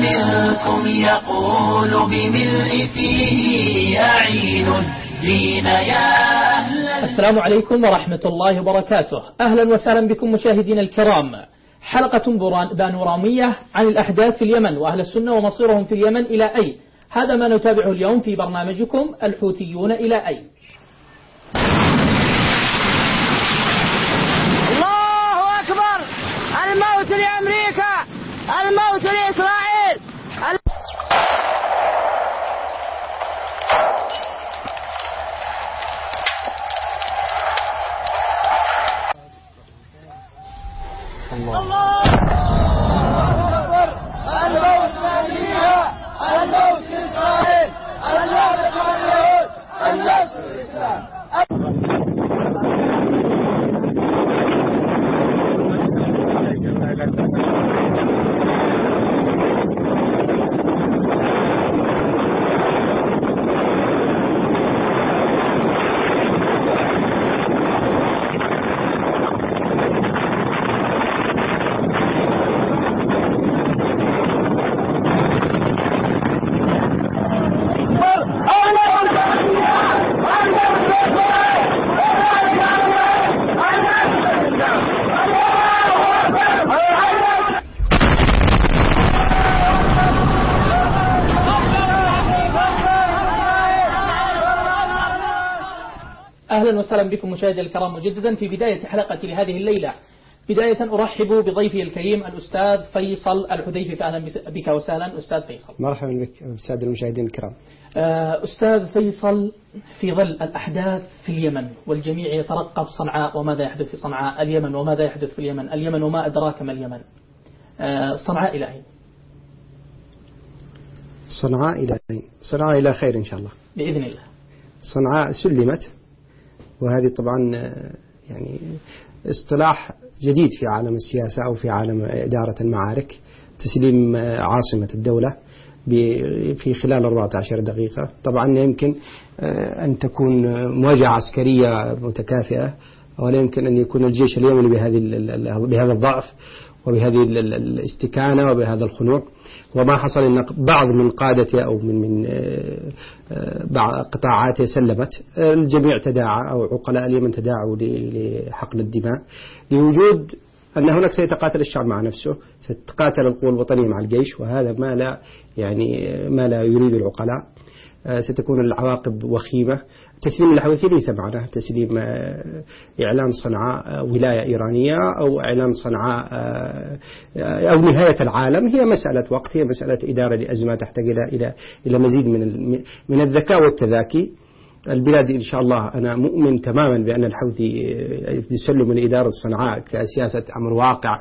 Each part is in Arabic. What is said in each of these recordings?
منكم يقول بملء فيه أعين الدين يا أهل. السلام عليكم ورحمة الله وبركاته. أهلا وسهلا بكم مشاهدينا الكرام. حلقة بانورامية عن الأحداث في اليمن وأهل السنة ومصيرهم في اليمن إلى أين. هذا ما نتابعه اليوم في برنامجكم الحوثيون إلى أين. الله أكبر. الموت لأمريكا، الموت لإسرائيل. الله أكبر. الموت لأمريكا، الموت لإسرائيل، الموت لليهود، النصر للإسلام. أهلا وسهلا بكم مشاهدي الكرام مجددا في بداية حلقة لهذه الليلة. بداية أرحب بضيفي الكريم الأستاذ فيصل الحذيفي. فأهلا بك وسهلا أستاذ فيصل. مرحبا بك بالسادة المشاهدين الكرام. أستاذ فيصل، في ظل الأحداث في اليمن والجميع يترقب صنعاء وماذا يحدث في صنعاء، اليمن وماذا يحدث في اليمن، اليمن وما أدراك ما اليمن، صنعاء إلى أين؟ صنعاء إلى أين؟ صنعاء إلى خير إن شاء الله بإذن الله. صنعاء سلمت، وهذه طبعا يعني اصطلاح جديد في عالم السياسة أو في عالم إدارة المعارك، تسليم عاصمة الدولة في خلال 14 دقيقة. طبعا يمكن أن تكون مواجهة عسكرية متكافئة، ولا يمكن أن يكون الجيش اليمني بهذا الضعف وبهذه الاستكانة وبهذا الخنوع. وما حصل أن بعض من قادته أو من بعض قطاعاته سلمت، الجميع تداعى أو عقلاء اليمن تداعوا لحقن الدماء، لوجود أن هناك سيتقاتل الشعب مع نفسه، ستتقاتل القوى الوطنية مع الجيش، وهذا ما لا يريد العقلاء. ستكون العواقب وخيمة. تسليم الحوثي ليس معناه تسليم إعلان صنعاء ولاية إيرانية أو إعلان صنعاء أو نهاية العالم. هي مسألة وقت، هي مسألة إدارة لأزمة تحتاج إلى مزيد من الذكاء والتذاكي. البلاد إن شاء الله أنا مؤمن تماما بأن الحوثي يسلم من إدارة صنعاء كسياسة أمر واقع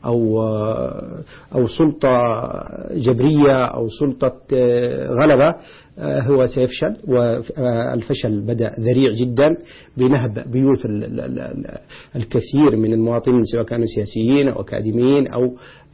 أو سلطة جبرية أو سلطة غلبة، هو سيفشل. والفشل بدأ ذريع جدا بنهب بيوت الكثير من المواطنين، سواء كانوا سياسيين أو أكاديميين أو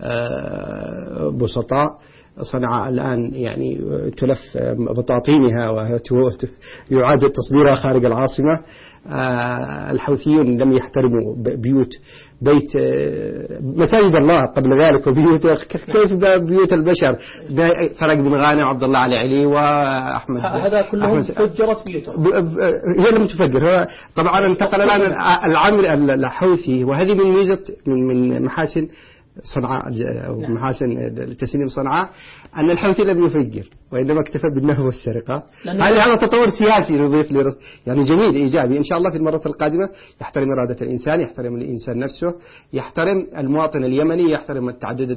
بسطاء. صنعاء الآن يعني تلف بطاطينها ويعاد تصديرها خارج العاصمة. الحوثيون لم يحترموا بيت مساجد الله قبل ذلك وبيوت، كيف بيوت البشر. فرق بن غانم وعبد الله علي وأحمد، هذا كلهم فجرت بيوتهم. هي لم تفجر. طبعا انتقل الآن العمل الحوثي، وهذه من ميزة من محاسن صنعاء أو محاسن تسليم صنعاء، أن الحوثي لم يفجر وإنما اكتفى بالنهب والسرقة. هذا تطور سياسي نضيف يعني جميل إيجابي. إن شاء الله في المرة القادمة يحترم إرادة الإنسان، يحترم الإنسان نفسه، يحترم المواطن اليمني، يحترم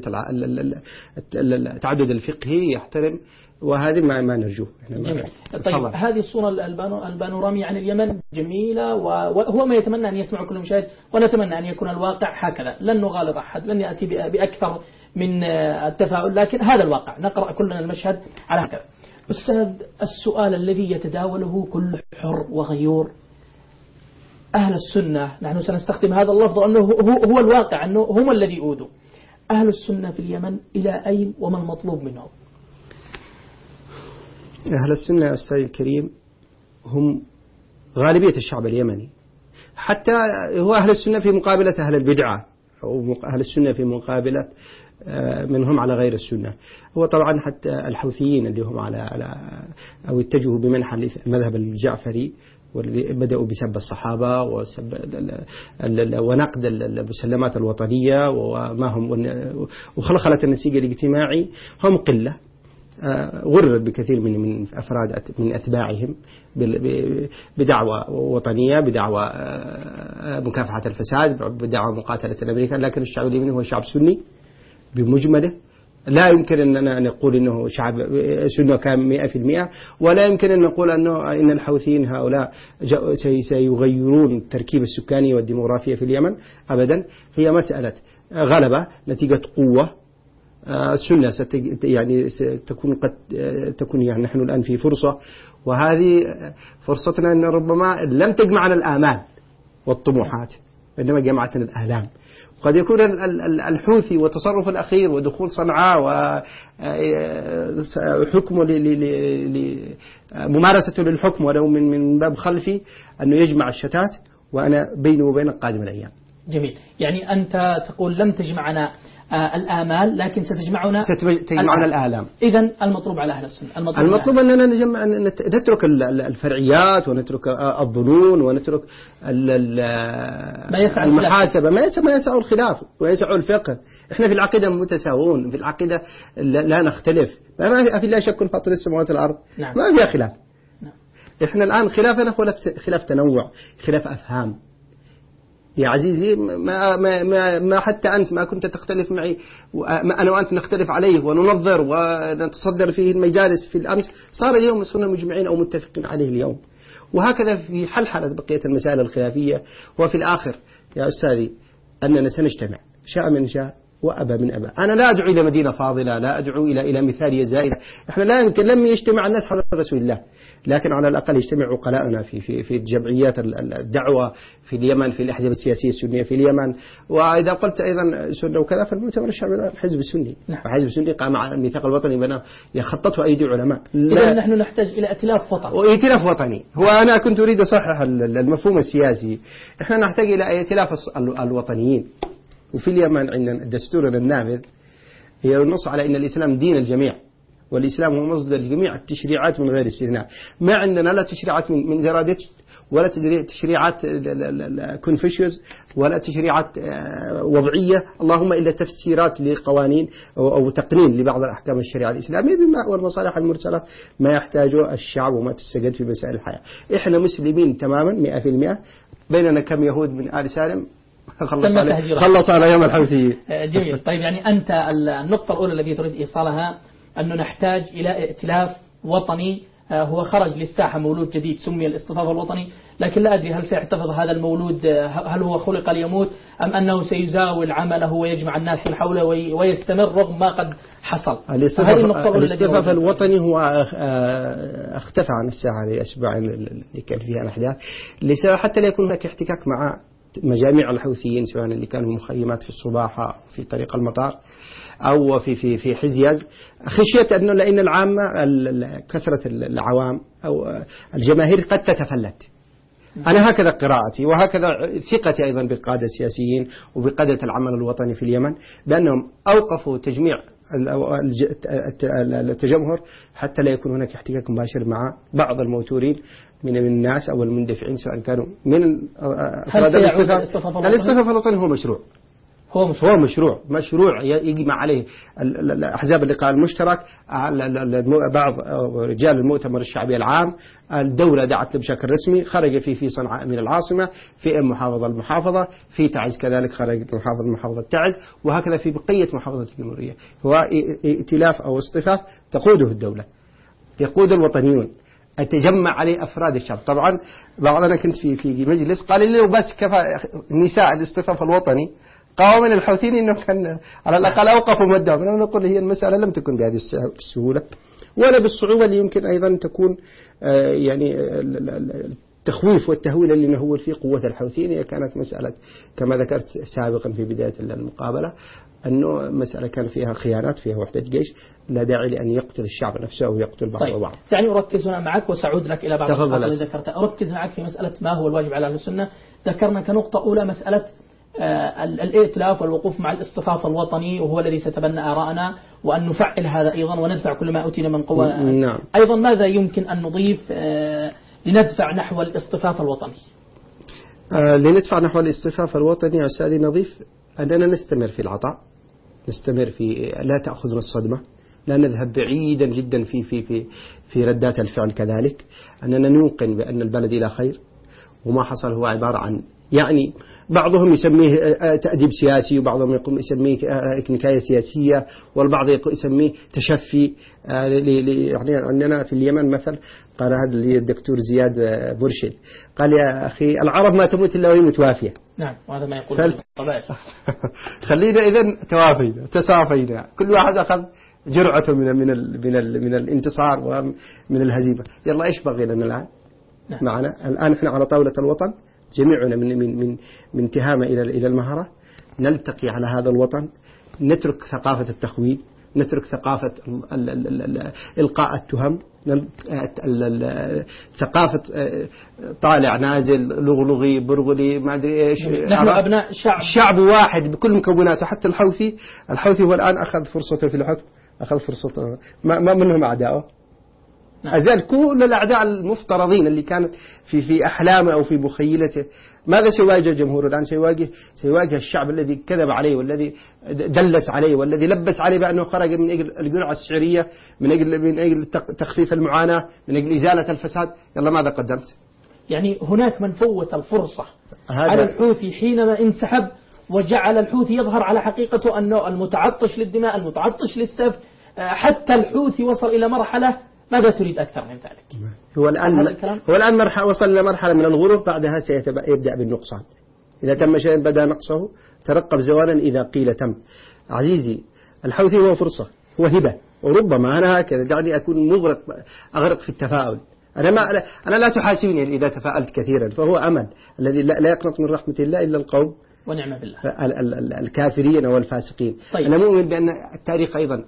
التعدد الفقهي، يحترم، وهذه ما نرجوه. طيب، هذه الصورة البانورامية عن اليمن جميلة، وهو ما يتمنى أن يسمع كل مشاهد، ونتمنى أن يكون الواقع هكذا. لن نغالط أحد، لن يأتي بأكثر من التفاؤل، لكن هذا الواقع، نقرأ كلنا المشهد على هكذا. أستاذ، السؤال الذي يتداوله كل حر وغيور، أهل السنة، نحن سنستخدم هذا اللفظ أنه هو الواقع، أنه هم الذي أوذوا. أهل السنة في اليمن إلى أين وما المطلوب منهم؟ أهل السنة يا أستاذ الكريم هم غالبية الشعب اليمني، حتى هو أهل السنة في مقابلة أهل البدعة. أو أهل السنة في مقابلة من هم على غير السنة. هو طبعا حتى الحوثيين اللي هم على أو اتجهوا بمنحى المذهب الجعفري والذي بدأوا بسب الصحابة وسب ونقد المسلمات الوطنية وما هم وخلخلة النسيج الاجتماعي، هم قلة غرر بكثير من أفراد من أتباعهم بدعوى وطنية، بدعوى مكافحة الفساد، بدعوى مقاتلة الأمريكان. لكن الشعب اليمني هو شعب سني بمجمله، لا يمكن أننا نقول أنه شعب سنة كان 100%، ولا يمكن أن نقول إن الحوثيين هؤلاء سيغيرون التركيب السكاني والديموغرافية في اليمن أبدا. هي مسألة غلبة نتيجة قوة. السنة يعني ستكون قد تكون يعني نحن الآن في فرصة، وهذه فرصتنا أن ربما لم تجمعنا الآمال والطموحات، إنما جمعتنا الآلام. قد يكون الحوثي وتصرف الأخير ودخول صنعاء وحكمه ممارسته للحكم ولو من باب خلفي أنه يجمع الشتات، وأنا بيني وبينك قادم الأيام. جميل. يعني أنت تقول لم تجمعنا الآمال لكن تجمعنا الآلام. إذن المطلوب على أهل السنة المطلوب أننا نترك الفرعيات ونترك الظنون ونترك المحاسبة، ما يسع الخلاف ويسع الفقه. إحنا في العقيدة متساوون، في العقيدة لا نختلف، ما في لا شك فاطر السماوات والأرض. نعم. ما فيها خلاف. نعم. إحنا الآن خلافنا خلاف تنوع، خلاف أفهام. يا عزيزي ما حتى أنت ما كنت تختلف معي، أنا وأنت نختلف عليه وننظر ونتصدر فيه المجالس في الأمس، صار اليوم صرنا مجمعين أو متفقين عليه اليوم. وهكذا في حلحلة بقية المسائل الخلافية. وفي الآخر يا أستاذي أننا سنجتمع شاء من شاء وأبى من أبى. أنا لا أدعو إلى مدينة فاضلة، لا أدعو إلى مثالية زائدة. إحنا لا يمكن لم يجتمع الناس حول رسول الله، لكن على الأقل يجتمع عقلاءنا في جمعيات الدعوة في اليمن، في الأحزاب السياسية السنية في اليمن. وإذا قلت أيضا سنة وكذا فالمؤتمر الشعبي الحزب السني. نعم. وحزب السني قام على الميثاق الوطني بنا يخططه أيدي علماء. إذا نحن نحتاج إلى ائتلاف وطني. وائتلاف وطني هو أنا كنت أريد أصحح المفهوم السياسي. إحنا نحتاج إلى ائتلاف الوطنيين. وفي اليمن عندنا دستورنا النافذ هي النص على أن الإسلام دين الجميع، والإسلام هو مصدر جميع التشريعات من غير استثناء. ما عندنا لا تشريعات من زرادشت، ولا تشريعات كونفوشيوس، ولا تشريعات وضعية، اللهم إلا تفسيرات لقوانين أو تقنين لبعض الأحكام الشريعة الإسلامية بما والمصالح المرسلة ما يحتاجه الشعب وما تستجد في مسائل الحياة. إحنا مسلمين تماما 100%. بيننا كم يهود من آل سالم خلص على يوم الحوثيين. جميل. طيب يعني أنت النقطة الأولى التي تريد إيصالها أنه نحتاج إلى ائتلاف وطني. هو خرج للساحة مولود جديد سمي الاصطفاف الوطني، لكن لا أدري هل سيحتفظ هذا المولود، هل هو خلق ليموت أم أنه سيزاول عمله ويجمع الناس من حوله ويستمر رغم ما قد حصل. الاصطفاف الوطني هو اختفى عن الساحة لأسبوع اللي كان فيها الأحداث، حتى لا يكون هناك احتكاك مع مجاميع الحوثيين، سواء اللي كانوا مخيمات في الصباحة في طريق المطار أو في حزياز. خشية أنه لأن العامة كثرة العوام أو الجماهير قد تتفلت. أنا هكذا قراءتي وهكذا ثقتي أيضا بالقادة السياسيين وبقادة العمل الوطني في اليمن، بأنهم أوقفوا تجميع التجمهر حتى لا يكون هناك احتكاك مباشر مع بعض الموتورين من الناس أو المندفعين، سواء كانوا من أفراد الاصطفاف الوطني. هو مشروع يجمع عليه أحزاب اللقاء المشترك، بعض رجال المؤتمر الشعبي العام. الدولة دعت له بشكل رسمي، خرج في صنعاء من العاصمة، في محافظة المحافظة، في تعز كذلك خرج محافظة تعز، وهكذا في بقية محافظة الجمهورية. هو ائتلاف أو اصطفاف تقوده الدولة، يقود الوطنيون، أتجمع عليه أفراد الشعب. طبعا بعضنا كنت في مجلس قال لي بس كفى النساء الاصطفاف الوطني قاموا من الحوثيين إنه كان على الأقل أوقفوا مدهم. أنا نقول هي المسألة لم تكن بهذه السهولة ولا بالصعوبة اللي يمكن أيضا تكون يعني التخويف والتهويل اللي نهول فيه قوة الحوثيين. هي كانت مسألة كما ذكرت سابقا في بداية المقابلة أنه مسألة كان فيها خيانات، فيها وحدة جيش، لا داعي لأن يقتل الشعب نفسه أو يقتل بعضه بعض. يعني أركز هنا معك وسأعود لك إلى بعض النقاط اللي ذكرتها. أركز معك في مسألة ما هو الواجب على أهل السنة. ذكرنا كنقطة أولى مسألة الائتلاف والوقوف مع الاصطفاف الوطني، وهو الذي ستبنى آراءنا، وأن نفعل هذا أيضا وندفع كل ما أوتينا من قوة. نعم. أيضا ماذا يمكن أن نضيف لندفع نحو الاصطفاف الوطني؟ لندفع نحو الاصطفاف الوطني أستاذي نظيف أننا نستمر في العطاء، نستمر في لا تأخذنا الصدمة، لا نذهب بعيدا جدا في ردات الفعل، كذلك أننا نوقن بأن البلد إلى خير، وما حصل هو عبارة عن يعني بعضهم يسميه تأديب سياسي، وبعضهم يسميه نكاية سياسية، والبعض يسميه تشفي. يعني عندنا في اليمن مثل قال هذا الدكتور زياد برشد قال يا أخي العرب ما تموت إلا وهي متوافية. نعم، وهذا ما يقول القبائل. خلينا إذن توافينا تصافينا، كل واحد أخذ جرعته من الانتصار ومن الهزيمة. يلا إيش بغي لنا الآن؟ نعم. معنا الآن إحنا على طاولة الوطن، جميعنا من تهامة إلى المهرة، نلتقي على هذا الوطن، نترك ثقافة التخوين، نترك ثقافة إلقاء التهم، ثقافة طالع نازل لغلغي برغلي ما أدري إيش. نحن أبناء شعب واحد بكل مكوناته. حتى الحوثي هو الآن أخذ فرصته في الحكم، أخذ فرصته، ما منهم أعداؤه. أزال كل الأعداء المفترضين اللي كانت في أحلامه أو في مخيلته. ماذا سيواجه الجمهور الآن؟ سيواجه الشعب الذي كذب عليه، والذي دلس عليه، والذي لبس عليه بأنه خرج من أجل الجرعة السعرية، من أجل تخفيف المعاناة، من أجل إزالة الفساد. يلا ماذا قدمت؟ يعني هناك من فوت الفرصة على الحوثي حينما انسحب، وجعل الحوثي يظهر على حقيقته أنه المتعطش للدماء، المتعطش للسفك. حتى الحوثي وصل إلى مرحلة، ماذا تريد أكثر من ذلك؟ هو الآن وصل إلى مرحلة من الغرور، بعدها سيبدأ بالنقصان. إذا تم شيء بدأ نقصه، ترقب زوالا إذا قيل تم. عزيزي الحوثي هو فرصة، هو هبة، وربما أنا هكذا دعني أكون أغرق في التفاؤل. أنا لا تحاسبني إذا تفاءلت كثيرا، فهو أمل الذي لا يقنط من رحمة الله إلا القوم ونعم بالله الكافرين والفاسقين. طيب. أنا مؤمن بأن التاريخ أيضا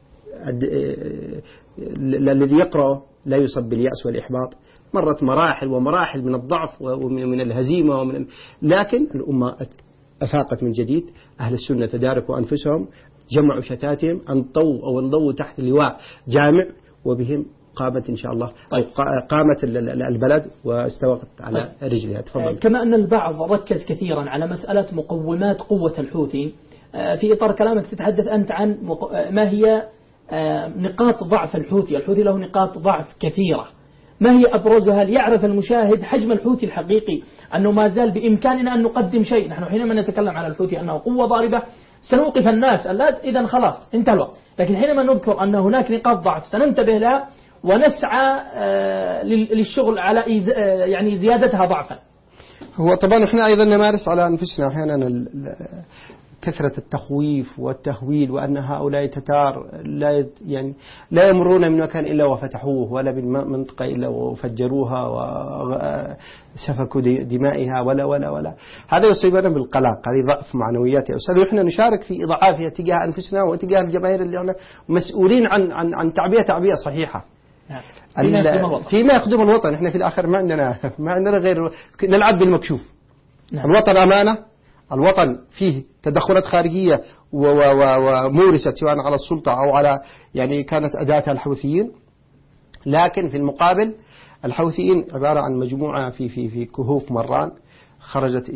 الذي يقرأه لا يصب باليأس والإحباط. مرت مراحل ومراحل من الضعف ومن الهزيمة لكن الأمة أفاقت من جديد. أهل السنة تداركوا أنفسهم، جمعوا شتاتهم، انضووا تحت لواء جامع، وبهم قامت إن شاء الله. طيب. قامت البلد واستوت على رجلها. تفضل. كما أن البعض ركز كثيرا على مسألة مقومات قوة الحوثي، في إطار كلامك تتحدث أنت عن ما هي نقاط ضعف الحوثي. الحوثي له نقاط ضعف كثيرة، ما هي أبرزها ليعرف المشاهد حجم الحوثي الحقيقي، أنه ما زال بإمكاننا أن نقدم شيء. نحن حينما نتكلم على الحوثي أنه قوة ضاربة سنوقف الناس إذا خلاص انتهى الوقت، لكن حينما نذكر أن هناك نقاط ضعف سننتبه لها ونسعى للشغل على يعني زيادتها ضعفا. هو طبعا احنا أيضا نمارس على أنفسنا أحيانا كثرة التخويف والتهويل، وأن هؤلاء تتار لا يمرون من مكان إلا وفتحوه، ولا من منطقة إلا وفجروها وسفكوا دمائها ولا. هذا يصيبنا بالقلق، هذه ضعف معنويات يا أستاذ، وإحنا نشارك في إضعافها تجاه أنفسنا وتجاه الجماهير اللي احنا مسؤولين عن تعبئة صحيحة. فيما يخدم الوطن. احنا في الآخر ما عندنا غير نلعب بالمكشوف. الوطن أمانة، الوطن فيه تدخلات خارجية ومورست سواء على السلطة أو على كانت أداتها الحوثيين، لكن في المقابل الحوثيين عبارة عن مجموعة في كهوف مران خرجت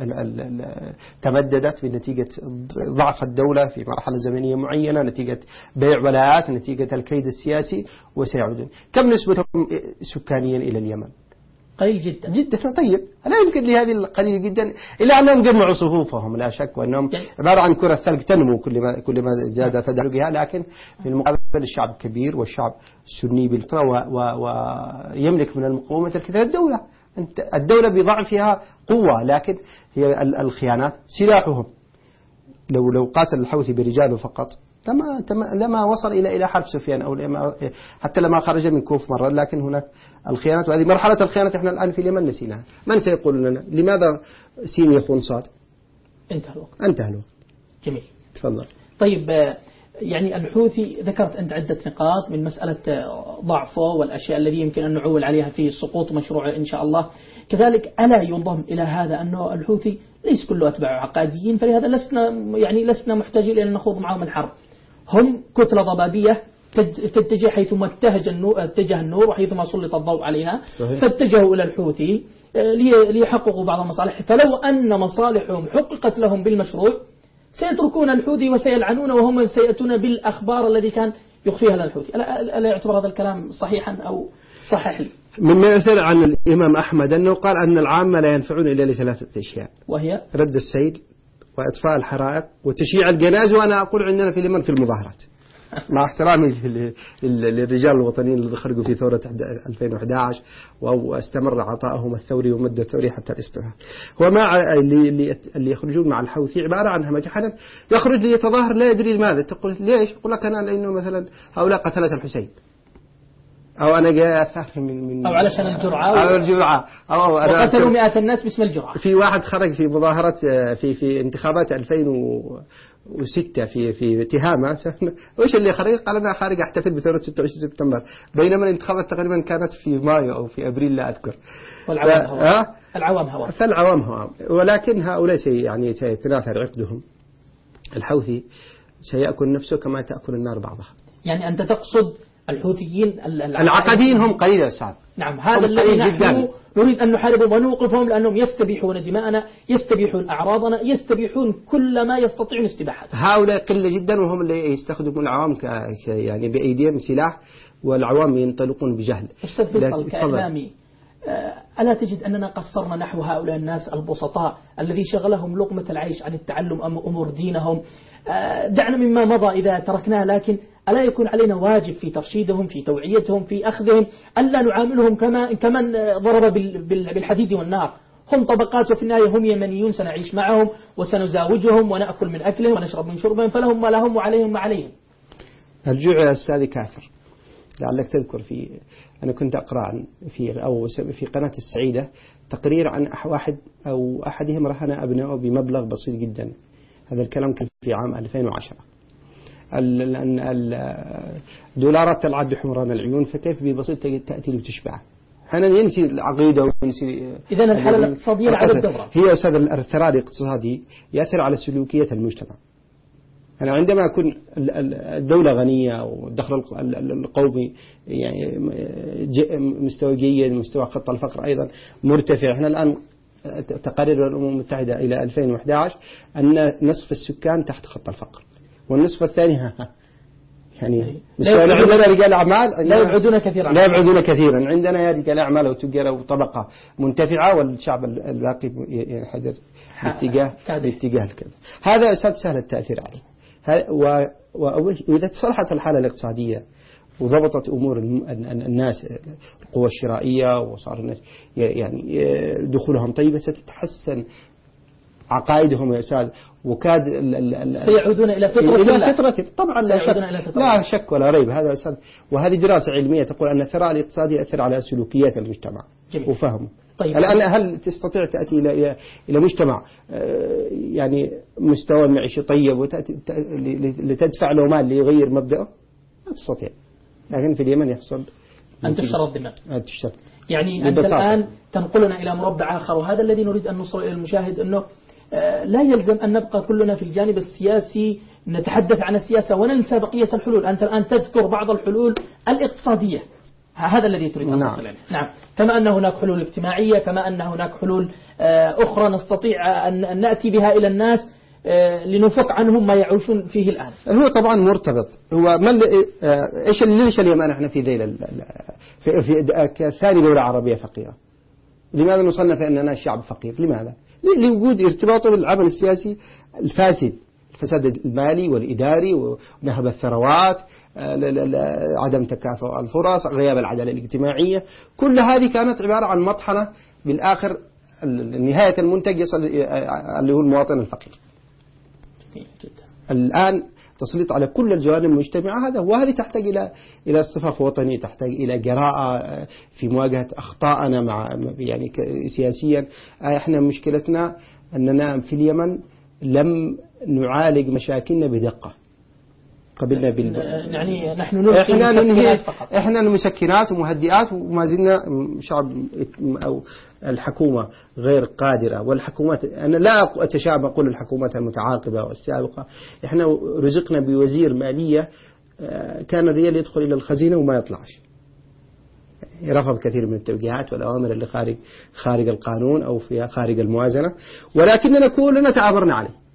تمددت بنتيجة ضعف الدولة في مرحلة زمنية معينة، نتيجة بيع ولاءات، نتيجة الكيد السياسي، وسيعودون. كم نسبتهم سكانيا إلى اليمن؟ قليل جدا جدا. طيب لا يمكن لهذه القليل جدا إلا أنهم جمعوا صفوفهم لا شك، وأنهم عبارة عن كرة ثلج تنمو كل ما زاد تدرجها، لكن في المقابل الشعب كبير، والشعب سني بالفطرة ويملك من المقومات الكثيرة. الدولة بضعفها قوة، لكن هي الخيانات سلاحهم. لو قاتل الحوثي برجاله فقط لما وصل إلى حرب سفيان، أو حتى لما خرج من كوف مرة. لكن هناك الخيانات، وهذه مرحلة الخيانات احنا الآن في اليمن نسيناها. من سيقول لنا لماذا سين يخون صاد؟ انتهى الوقت. جميل، تفضل. طيب، الحوثي ذكرت أنت عدة نقاط من مسألة ضعفه والأشياء التي يمكن أن نعول عليها في سقوط مشروعه إن شاء الله. كذلك ألا ينضم إلى هذا أنه الحوثي ليس كله أتباع عقاديين، فلهذا لسنا محتاجين إلى أن نخوض معهم الحرب. هم كتلة ضبابية تتجه حيثما اتجه النور وحيثما سلط الضوء عليها. صحيح. فاتجهوا إلى الحوثي ليحققوا بعض المصالح، فلو أن مصالحهم حققت لهم بالمشروع سيتركون الحوثي وسيلعنون، وهم سيأتون بالأخبار الذي كان يخفيها لنا الحوثي. ألا يعتبر هذا الكلام صحيحا أو صحيح لي؟ مما يثر عن الإمام أحمد أنه قال أن العامة لا ينفعون إلا لثلاثة أشياء، وهي رد السيل وإطفاء الحرائق وتشييع الجنائز. وأنا أقول عندنا في اليمن في المظاهرات، مع احترامي للرجال الوطنيين اللي خرجوا في ثورة 2011 واستمر عطائهم الثوري ومد الثوري حتى الاستقرار. ومع اللي يخرجون مع الحوثي عبارة عن همج. أحيانا يخرج ليتظاهر لا يدري لماذا، تقول ليش؟ يقول لك أنا لأنه مثلا هؤلاء قتلة الحسين، أو أنا جاي أثار من أو علشان الجرعة أو الجرعة أو وقتلوا 100 الناس باسم الجرعة. في واحد خرج في مظاهرة في انتخابات 2006 في تهامة، وإيش اللي خرج؟ قال أنا خارج أحتفل بثورة 26 سبتمبر، بينما الانتخابات تقريبا كانت في مايو أو في أبريل لا أذكر. العوام هوا فالعوام هوا، ولكن هؤلاء سيتناثر عقدهم. الحوثي سيأكل نفسه كما تأكل النار بعضها. يعني أنت تقصد الحوثيين العقديين هم قليل يا أستاذ. نعم، هذا الذي نحن نريد أن نحاربهم ونوقفهم، لأنهم يستبيحون دماءنا، يستبيحون أعراضنا، يستبيحون كل ما يستطيعون استباحته. هؤلاء قلة جدا، وهم اللي يستخدمون العوام يعني بأيديهم سلاح، والعوام ينطلقون بجهل. أستاذ فيصل كإعلامي، ألا تجد أننا قصرنا نحو هؤلاء الناس البسطاء الذي شغلهم لقمة العيش عن التعلم أمور دينهم؟ دعنا مما مضى إذا تركناه، لكن ألا يكون علينا واجب في ترشيدهم، في توعيتهم، في أخذهم، ألا نعاملهم كمن ضرب بالحديد والنار؟ هم طبقات، وفي النهاية هم يمنيون، سنعيش معهم وسنزاوجهم ونأكل من أكلهم ونشرب من شربهم، فلهم ما لهم وعليهم ما عليهم. الجوع يا أستاذ كافر. لعلك تذكر أنا كنت أقرأ في قناة السعيدة تقرير عن واحد أو أحدهم رهن أبنائه بمبلغ بسيط جدا. هذا الكلام كان في عام 2010. الدولارات تلعب بحمران العيون، فكيف ببسيط تأتي لتشبعه؟ هنا ينسي العقيدة وينسي. إذن الحالة الاقتصادية على الدورة هي أستاذ الثراء الاقتصادي يأثر على سلوكية المجتمع. أنا عندما أكون الدولة غنية والدخل القومي يعني مستوى جيد، مستوى خط الفقر أيضا مرتفع. احنا الآن تقارير الأمم المتحدة إلى 2011 أن نصف السكان تحت خط الفقر، والنصف الثاني يعني عندنا رجال أعمال لا يبعدون كثيرا. عندنا رجال أعمال وتجار وطبقة منتفعة، والشعب الباقي ينحدر باتجاه كذا. هذا أستاذ سهل التأثير عليه. وإذا تصلحت الحالة الاقتصادية وضبطت أمور الناس، القوى الشرائية، وصار الناس يعني دخولهم طيبة، ستتحسن عقائدهم يا أستاذ، وكاد سيعودون إلى فطرة طبعا لا شك ولا ريب. هذا أستاذ، وهذه دراسة علمية تقول أن الثراء الاقتصادي يأثر على سلوكيات المجتمع وفهمه. طيب. الآن هل تستطيع تأتي إلى مجتمع يعني مستوى المعيشي طيب لتدفع له مال ليغير مبدأه؟ ما تستطيع. لكن في اليمن يحصل أن تشترى الدماء. يعني أنت الآن تنقلنا إلى مربع آخر، وهذا الذي نريد أن نوصل إلى المشاهد، أنه لا يلزم أن نبقى كلنا في الجانب السياسي نتحدث عن السياسة وننسى بقية الحلول. أنت الآن تذكر بعض الحلول الاقتصادية، هذا الذي تريد أن تصل إليه. نعم، كما أن هناك حلول اجتماعية، كما أن هناك حلول أخرى نستطيع أن نأتي بها إلى الناس لنفك عنهم ما يعيشون فيه الآن. هو طبعا مرتبط. هو ليش اليمن احنا في ذيل في ثاني دولة عربية فقيرة؟ لماذا نصنف أننا شعب فقير؟ لماذا؟ لوجود ارتباطه بالعمل السياسي الفاسد، الفساد المالي والإداري ونهب الثروات، عدم تكافؤ الفرص، غياب العدالة الاجتماعية. كل هذه كانت عبارة عن مطحنة، بالآخر نهاية المنتج يصل اللي هو المواطن الفقير. الآن تسليط على كل الجوانب المجتمعة هذا، وهذه تحتاج إلى اصطفاف وطني، تحتاج إلى جراءة في مواجهة أخطائنا مع يعني سياسيا. احنا مشكلتنا أننا في اليمن لم نعالج مشاكلنا بدقة. قبلنا يعني نحن نلقي المسكنات فقط. احنا المسكنات ومهدئات، وما زلنا شعب أو الحكومة غير قادرة. والحكومات أنا لا أتشابه أقول الحكومات المتعاقبة والسابقة، احنا رزقنا بوزير مالية كان الريال يدخل إلى الخزينة وما يطلعش، رفض كثير من التوجيهات والأوامر اللي خارج القانون أو فيها خارج الموازنة، ولكننا كلنا تعابرنا عليه.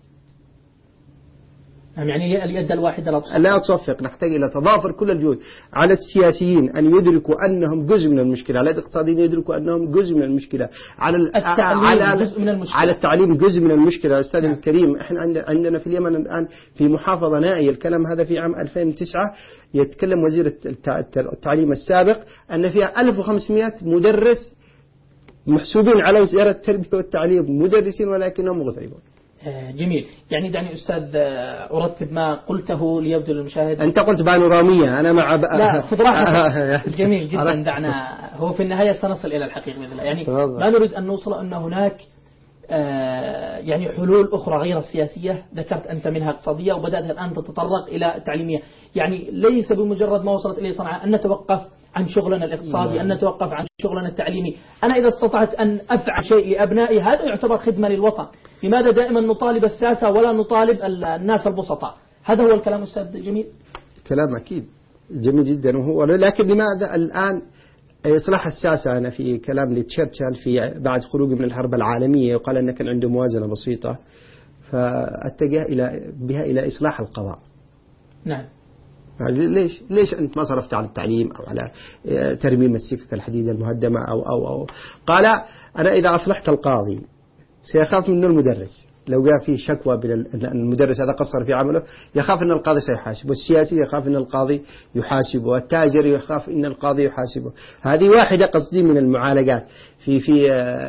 يعني اليد الواحدة لا تصفق، نحتاج إلى تضافر كل الجهود على السياسيين أن يدركوا أنهم جزء من المشكلة، على الاقتصاديين يدركوا أنهم جزء من المشكلة، على التعليم جزء من المشكلة، على التعليم جزء من المشكلة. أستاذ الكريم، إحنا عندنا في اليمن الآن في محافظة نائية، الكلام هذا في عام 2009 يتكلم وزير التعليم السابق أن فيها 1500 مدرس محسوبين على وزارة التربية والتعليم مدرسين ولكنهم مغتربون. جميل. يعني دعني أستاذ أرتب ما قلته ليبدو للمشاهد. أنت قلت بانورامية، أنا مع لا خذ راحتك. جميل جدا. دعنا هو في النهاية سنصل إلى الحقيقة بإذن الله. يعني ما نريد أن نوصل أن هناك يعني حلول أخرى غير السياسية، ذكرت أنت منها اقتصادية وبدأت الآن تتطرق إلى تعليمية. يعني ليس بمجرد ما وصلت إليه صنعاء أن نتوقف عن شغلنا الاقتصادي، أن نتوقف عن شغلنا التعليمي. أنا إذا استطعت أن أفعل شيء لأبنائي هذا يعتبر خدمة للوطن. لماذا دائما نطالب الساسة ولا نطالب الناس البسطاء؟ هذا هو الكلام أستاذ جميل. كلام أكيد جميل جدا، وهو لكن لماذا الآن إصلاح الساسة؟ أنا في كلام لتشرشل في بعد خروجه من الحرب العالمية وقال أن كان عنده موازنة بسيطة، فاتجه بها إلى إصلاح القضاء. نعم. ليش أنت ما صرفت على التعليم أو على ترميم السكك الحديدة المهدمة أو قال أنا إذا أصلحت القاضي سيخاف منه المدرس، لو جاء فيه شكوى المدرس هذا قصر في عمله يخاف أن القاضي سيحاسبه، السياسي يخاف أن القاضي يحاسبه، التاجر يخاف أن القاضي يحاسبه. هذه واحدة قصدي من المعالجات. في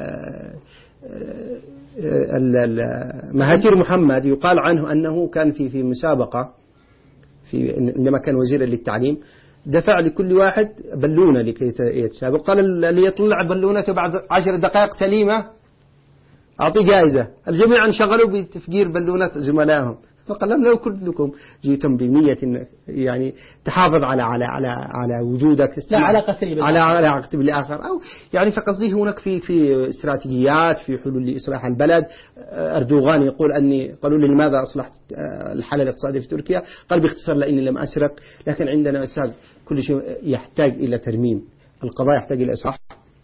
مهاتير محمد يقال عنه أنه كان في مسابقة عندما كان وزيرا للتعليم، دفع لكل واحد بالونة لكي يتسابق، قال اللي يطلع بالونته بعد 10 دقائق سليمة أعطي جائزة. الجميع انشغلوا بتفجير بالونات زملائهم، فقال لو كلكم جيتم بنية يعني تحافظ على وجودك، لا على علاقتي بالآخر، أو يعني فقصدي هناك في استراتيجيات، في حلول لإصلاح البلد. أردوغان يقول قالوا لي لماذا أصلحت الحالة الاقتصادية في تركيا؟ قال باختصار لأني لم أسرق. لكن عندنا أستاذ كل شيء يحتاج إلى ترميم، القضاء يحتاج إلى إصلاح،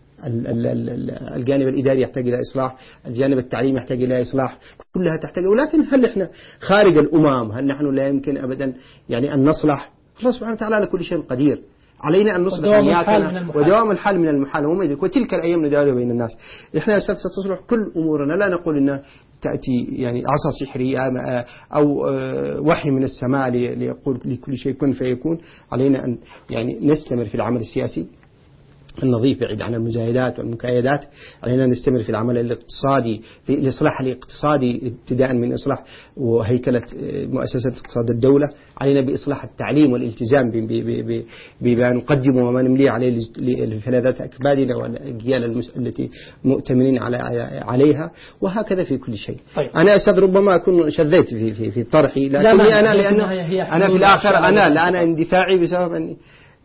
الجانب الإداري يحتاج إلى إصلاح، الجانب التعليمي يحتاج إلى إصلاح، كلها تحتاج. ولكن هل إحنا خارج الأمم؟ هل نحن لا يمكن أبدا يعني أن نصلح؟ الله سبحانه وتعالى على كل شيء قدير، علينا أن نصلح نياتنا، ودوام الحال من المحال وما يدرك، وتلك الأيام نداولها بين الناس. إحنا يا أستاذ ستصلح كل أمورنا، لا نقول إنها تأتي يعني عصا سحرية أو وحي من السماء ليقول لكل شيء كن فيكون. علينا أن يعني نستمر في العمل السياسي النظيف بعيد عن المزايدات والمكايدات. علينا نستمر في العمل الاقتصادي، في الإصلاح الاقتصادي ابتداء من إصلاح وهيكلة مؤسسة اقتصاد الدولة. علينا بإصلاح التعليم والالتزام بما نقدم وما نملي عليه لفلاذات أكبادنا والأجيال التي مؤتمنين عليها، وهكذا في كل شيء. طيب. أنا أستاذ ربما أكون شذيت في طرحي، لكني أنا في الآخر أنا اندفاعي بسبب أني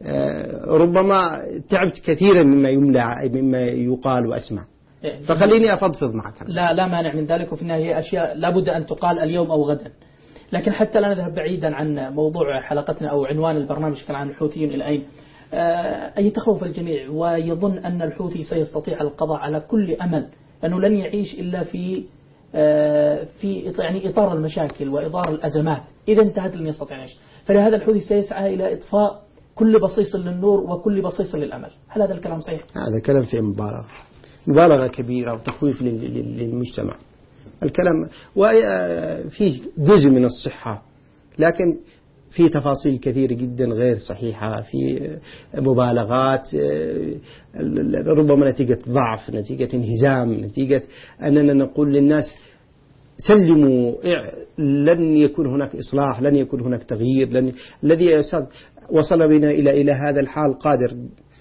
ربما تعبت كثيرا مما يقال وأسمع، فخليني أفضفض معك. لا مانع من ذلك، وفي النهاية أشياء لابد أن تقال اليوم أو غدا. لكن حتى لا نذهب بعيدا عن موضوع حلقتنا أو عنوان البرنامج كان عن الحوثيين إلى أين. يتخوف الجميع ويظن أن الحوثي سيستطيع القضاء على كل أمل، لأنه لن يعيش إلا في يعني إطار المشاكل وإطار الأزمات. إذا انتهت لن يستطيع يعيش، فلهذا الحوثي سيسعى إلى إطفاء كل بصيص للنور وكل بصيص للأمل. هل هذا الكلام صحيح؟ هذا كلام فيه مبالغة كبيرة وتخويف للمجتمع. الكلام وفيه جزء من الصحة، لكن في تفاصيل كثيرة جدا غير صحيحة، في مبالغات ربما نتيجة ضعف، نتيجة انهزام، نتيجة أننا نقول للناس سلموا، لن يكون هناك إصلاح، لن يكون هناك تغيير. الذي يا أستاذ وصل بنا إلى هذا الحال قادر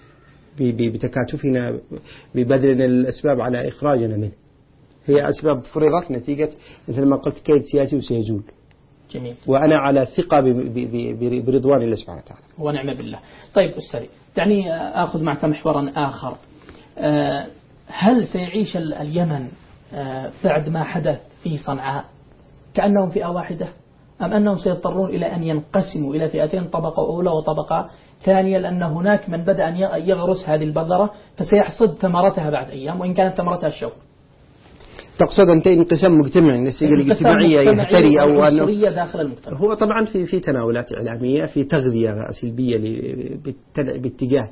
بتكاتفنا ببذلنا الأسباب على إخراجنا منه. هي أسباب فرضت نتيجة مثل ما قلت كيد سياسي وسيزول. جميل. وأنا على ثقة برضوان الله سبحانه وتعالى. ونعم بالله. طيب أستاذي، دعني أخذ معك محورا آخر. هل سيعيش اليمن بعد ما حدث في صنعاء كأنهم فئة واحدة، أم أنهم سيضطرون إلى أن ينقسموا إلى فئتين، طبقة أولى وطبقة ثانية، لأن هناك من بدأ أن يغرس هذه البذرة فسيحصد ثمرتها بعد أيام، وإن كانت ثمرتها الشوك؟ تقصد أن انقسام مجتمعي، السياسة الاجتماعية يهتري أو عنصرية داخل المجتمع؟ هو طبعا في تناولات إعلامية، في تغذية سلبية باتجاه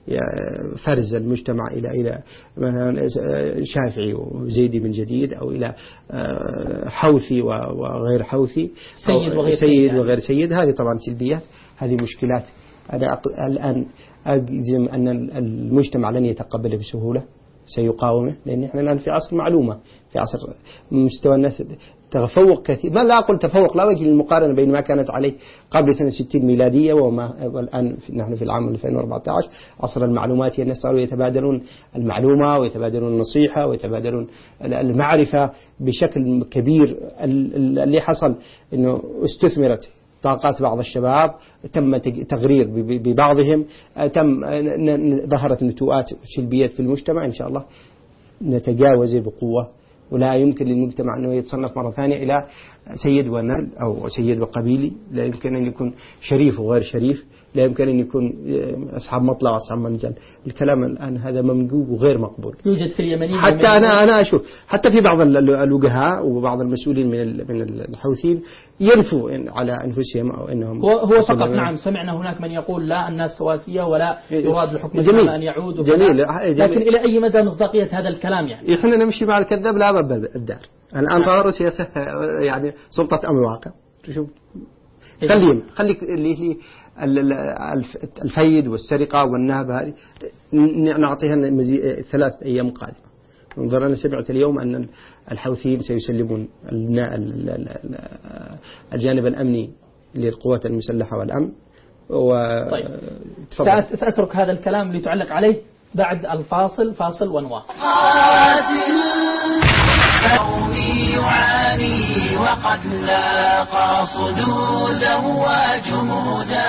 فرز المجتمع إلى مثلا شافعي وزيدي من جديد، أو إلى حوثي وغير حوثي، سيد وغير سيد. هذه طبعا سلبيات، هذه مشكلات. أنا الآن أجزم أن المجتمع لن يتقبله بسهولة، سيقاومه، لأن إحنا الآن في عصر معلومة، في عصر مستوى الناس تفوق كثير. ما لا أقول تفوق، لا وجه للمقارنة بين ما كانت عليه قبل سنة 60 ميلادية والآن نحن في العام 2014 عصر المعلومات. الناس صاروا يتبادلون المعلومة ويتبادلون النصيحة ويتبادلون المعرفة بشكل كبير. اللي حصل إنه استثمرت طاقات بعض الشباب، تم تغرير ببعضهم، ظهرت نتوءات سلبيات في المجتمع. إن شاء الله نتجاوز بقوة، ولا يمكن للمجتمع أنه يتصنف مرة ثانية إلى سيد ونال أو سيد وقبيلي. لا يمكن أن يكون شريف وغير شريف، لا يمكن أن يكون أصحاب مطلع وأصحاب منزل. الكلام الآن هذا ممجوج وغير مقبول. يوجد في اليمنيين، حتى أنا أشوف حتى في بعض الوجهاء وبعض المسؤولين من الحوثيين ينفوا على أنفسهم أو أنهم هو فقط. نعم، سمعنا هناك من يقول لا، الناس سواسية ولا يراد الحكم الإسلام أن يعود. جميل. لكن إلى أي مدى مصداقية هذا الكلام؟ يعني إحنا نمشي مع الكذاب لا باب الدار. الآن صاروا سياسة يعني سلطة أمر واقع. شوف، خليك اللي الفيد والسرقة والنهب هذه نعطيها 3 أيام قادمة. انظر، أنا سمعت اليوم أن الحوثيين سيسلمون الجانب الأمني للقوات المسلحة والأمن. طيب، سأترك هذا الكلام لتعلق عليه بعد الفاصل. فاصل ونواصل. قومي يعاني وقد لاقى صدودا وجمودا.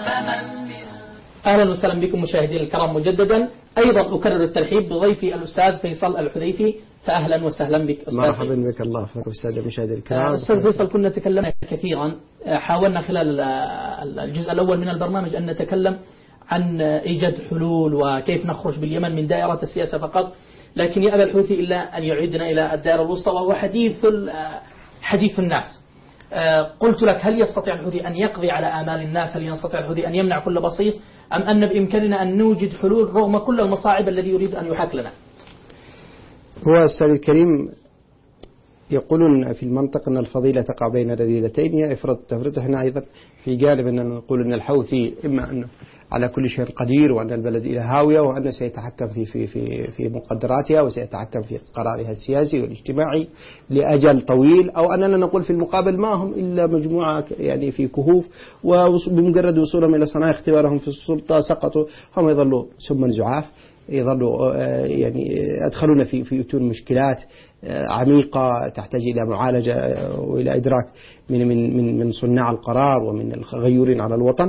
أهلا وسهلا بكم مشاهدين الكرام مجددا. أيضا أكرر الترحيب بضيفي الأستاذ فيصل الحذيفي، فأهلا وسهلا بك أستاذ. مرحبا بك. الله يحفظك أستاذ المشاهدين الكرام. أستاذ فيصل، كنا تكلمنا كثيرا، حاولنا خلال الجزء الأول من البرنامج أن نتكلم عن إيجاد حلول وكيف نخرج باليمن من دائرة السياسة فقط، لكن يأبى الحوثي إلا أن يعيدنا إلى الدائرة الوسطى، وهو حديث الناس. قلت لك، هل يستطيع الحوثي أن يقضي على آمال الناس؟ هل يستطيع الحوثي أن يمنع كل بصيص؟ أم أن بإمكاننا أن نوجد حلول رغم كل المصاعب الذي يريد أن يحاك لنا؟ هو السيد الكريم يقولون في المنطق أن الفضيلة تقع بين رذيلتين، هي إفراط تفريط. احنا أيضا في جانب أن نقول أن الحوثي إما أنه على كل شيء قدير، وأن البلد إلى هاوية، وأنه سيتحكم في مقدراتها، وسيتحكم في قرارها السياسي والاجتماعي لأجل طويل، أو أننا نقول في المقابل ما هم إلا مجموعة يعني في كهوف، وبمجرد وصولهم إلى صناعة اختبارهم في السلطة سقطوا، هم يظلوا سما زعاف، يظلوا يعني يدخلون في أتون مشكلات عميقة تحتاج إلى معالجة وإلى إدراك من صناع القرار ومن الغيورين على الوطن.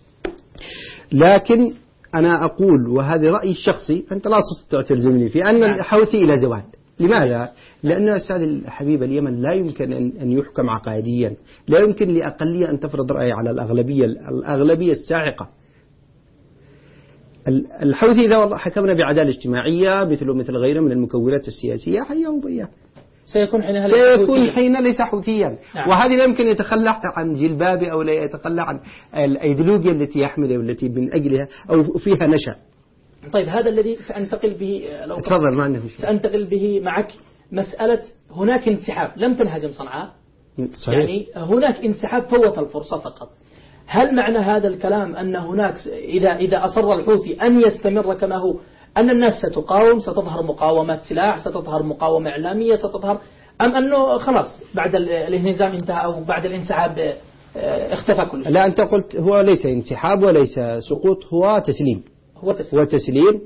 لكن أنا أقول، وهذا رأيي الشخصي، أنت لا تستطيع تلزمني فيه، أن الحوثي إلى زوال. لماذا؟ لأن أستاذ الحبيب اليمن لا يمكن أن يحكم عقائديا، لا يمكن لأقلية أن تفرض رأي على الأغلبية الساحقة. الحوثي إذا والله حكمنا بعدالة اجتماعية مثل غيره من المكونات السياسية، حياه وبياه، سيكون حين ليس حوثيا. نعم. وهذه لا يمكن يتخلى عن جلبابه أو لا يتخلى عن الأيديولوجيا التي يحملها والتي من أجلها أو فيها نشأ. طيب، هذا الذي سأنتقل به، لو تفضل، ما عندي مشكلة. سأنتقل به معك مسألة هناك انسحاب، لم تنهزم صنعاء. صحيح. يعني هناك انسحاب، فوت الفرصة فقط. هل معنى هذا الكلام أن هناك إذا أصر الحوثي أن يستمر كما هو، أن الناس ستقاوم، ستظهر مقاومة سلاح، ستظهر مقاومة إعلامية، ستظهر، أم أنه خلاص بعد الانهزام انتهى أو بعد الانسحاب اختفى كل شيء؟ لا، أنت قلت هو ليس انسحاب وليس سقوط، هو تسليم. هو تسليم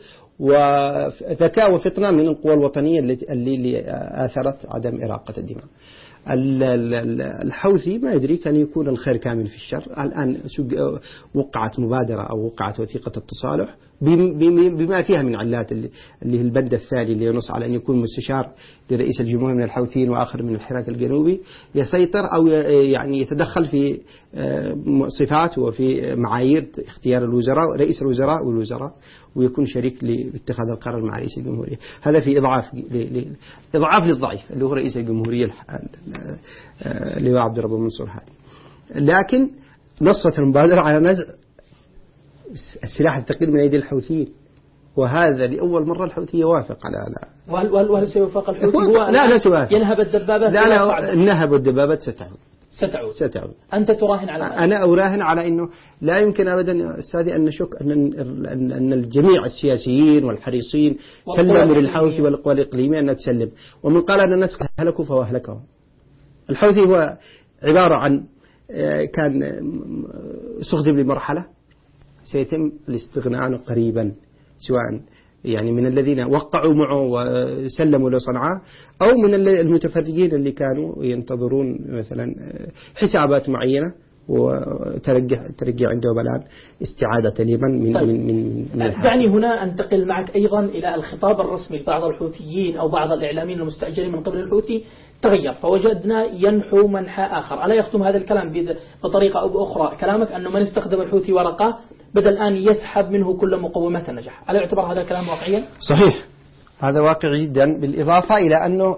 وذكاء وفطنة من القوى الوطنية اللي آثرت عدم إراقة الدماء. الحوثي ما يدري كان يكون الخير كامل في الشر. الآن وقعت مبادرة أو وقعت وثيقة التصالح بما فيها من علات اللي هي البند الثاني اللي ينص على أن يكون مستشار لرئيس الجمهورية من الحوثيين وآخر من الحراك الجنوبي يسيطر أو يعني يتدخل في صفات وفي معايير اختيار الوزراء رئيس الوزراء والوزراء ويكون شريك لاتخاذ القرار مع رئيس الجمهورية. هذا في إضعاف للضعيف اللي هو رئيس الجمهورية اللي هو عبد الرب منصور هادي. لكن نصت المبادرة على نزع السلاح الثقيل من أيدي الحوثيين، وهذا لأول مرة الحوثي يوافق على وهل سيوافق الحوثي؟ لا سيوافق. ينهب الدبابات؟ لا نهب الدبابات ستعود. أنت تراهن على أنا أراهن على أنه لا يمكن أبدا يا أستاذي أن نشك أن الجميع السياسيين والحريصين سلموا للحوثي والقوى الإقليمية أن تسلم، ومن قال أن الناس هلكوا فهو أهلكهم. الحوثي هو عبارة عن كان استخدم لمرحلة سيتم الاستغناء عنه قريبا، سواء يعني من الذين وقعوا معه وسلموا لصنعاء أو من المتفرجين اللي كانوا ينتظرون مثلا حسابات معينة وترجع عندهم الآن استعادة اليمن من طيب. من دعني هنا أنتقل معك أيضا إلى الخطاب الرسمي لبعض الحوثيين أو بعض الإعلاميين المستأجرين من قبل الحوثي تغير، فوجدنا ينحو منحى آخر. ألا يختم هذا الكلام بطريقة أو بأخرى كلامك أنه من استخدم الحوثي ورقة بدأ الآن يسحب منه كل مقومات النجاح؟ ألا يعتبر هذا الكلام واقعيا؟ صحيح، هذا واقعي جدا، بالإضافة إلى أنه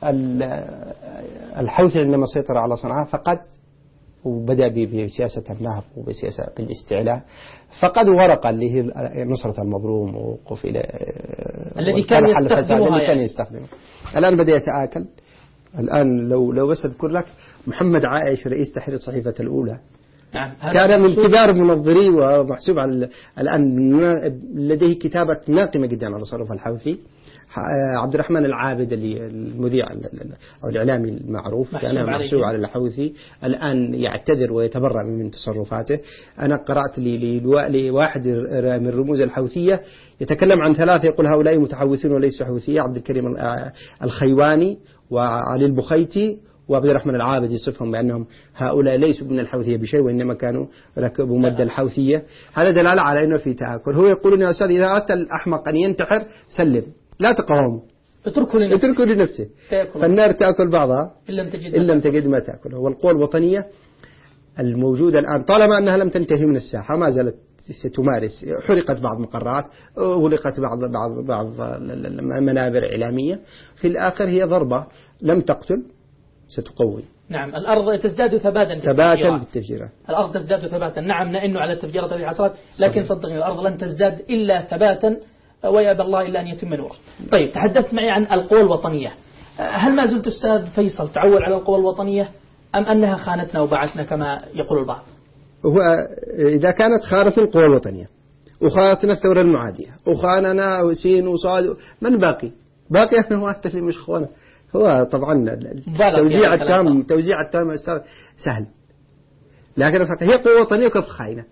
الحوثي عندما سيطر على صنعاء فقد وبدأ بسياسة النهب وبسياسة بالاستعلاء فقد ورقة اللي هي نصرة المظلوم ووقف إلى الذي كان يستخدمه. الآن بدأ يتآكل. الآن لو بس أذكر لك محمد عائش رئيس تحرير الصحيفة الأولى كان من كبار المنظرين ومحسوب على الآن لديه كتابة ناقمة جدا على تصرف الحوثي. عبد الرحمن العابد اللي المذيع أو الإعلامي المعروف كان محسوب على الحوثي، الآن يعتذر ويتبرأ من تصرفاته. أنا قرأت لواحد من رموز الحوثية يتكلم عن ثلاثة يقول هؤلاء متحوثون وليسوا حوثية، عبد الكريم الخيواني وعلي البخيتي وعبد الرحمن العابد يصفهم بأنهم هؤلاء ليسوا من الحوثية بشيء وإنما كانوا ركبوا مد الحوثية. هذا دلالة على أنه في تآكل. هو يقول يا أستاذ إذا أردت الأحمق أن ينتحر سلم لا تقاوم، اتركه لنفسه فالنار تأكل بعضها إن لم تجد ما تأكل. والقوى الوطنية الموجودة الآن طالما أنها لم تنتهي من الساحة ما زالت ستمارس، حرقت بعض مقرات، غلقت بعض المنابر إعلامية، في الآخر هي ضربة لم تقتل ستقوي. نعم، الأرض تزداد ثباتا بالتفجيرات. الأرض تزداد ثباتا، نعم نئن على التفجيرات التي حصلت، لكن صدقني الأرض لن تزداد إلا ثباتا ويأبى الله إلا أن يتم نوره. طيب، تحدثت معي عن القوى الوطنية، هل ما زلت أستاذ فيصل تعول على القوى الوطنية أم أنها خانتنا وبعثنا كما يقول البعض؟ هو إذا كانت خانت القوى الوطنية وخانتنا الثورة المعادية وخاننا وسين وصاد، من باقي أنه هو اللي مش خونه. هو طبعا توزيع التام سهل، لكن هي قوة وطنية وكيف خاينة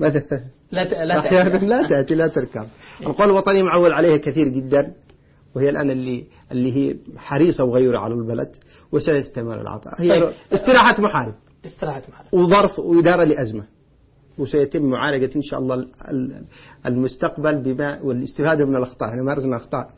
لا تأتي لا تركب. القوى الوطنية معول عليها كثير جدا، وهي الآن اللي هي حريصة وغيرة على البلد وسيستمر العطاء. هي استراحة محارب وظرف وإدارة لأزمة، وسيتم معالجة إن شاء الله المستقبل بما والاستفادة من الأخطاء. احنا مارسنا أخطاء